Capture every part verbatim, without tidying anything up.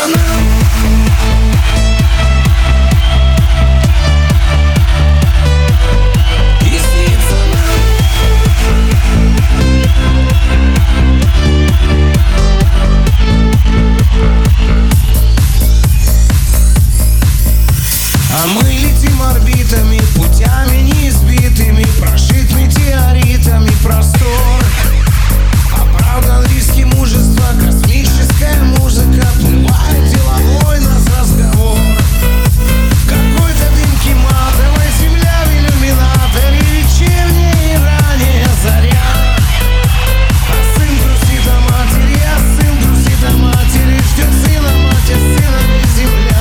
нам. И снится нам. А мы летим орбитами, путями неизбитыми, прошит метеоритами простор. Оправдан риски мужества, космическая музыка, плывает деловой нас разговор. Какой-то дымки матовой, земля в иллюминаторе, вечерняя и ранняя заря. А сын грустит о матери, а сын грустит о матери, ждет сына, мать, а сына не земля.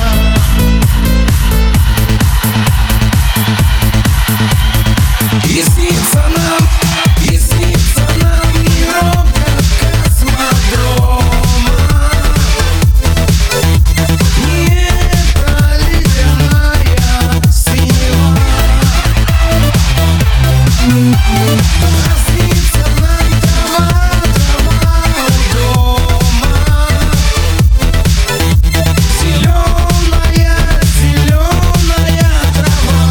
И снится нам, и снится нам Европа космодрома. Не эта ледяная синева. А снится нам трава, трава у дома. Зеленая, зеленая трава.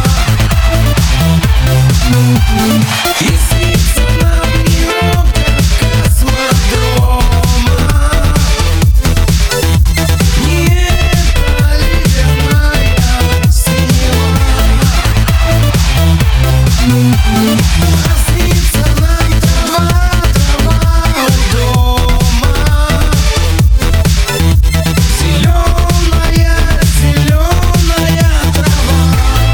И снится нам Европа космодрома. Не эта ледяная синева. А снится нам трава, трава у дома. Зеленая, зеленая трава.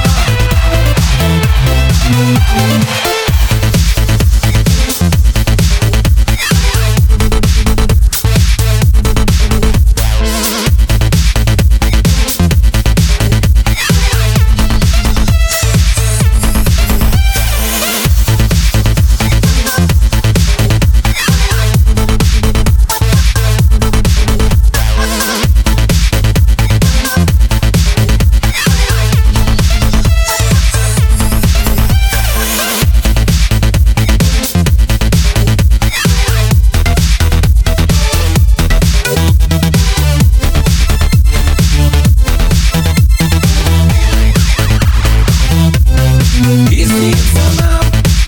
И снится нам.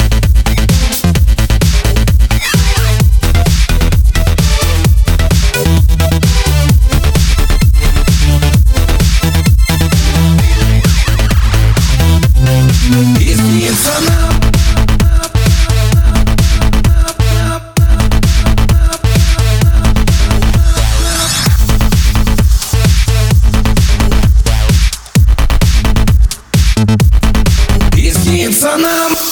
И снится нам. И снится нам.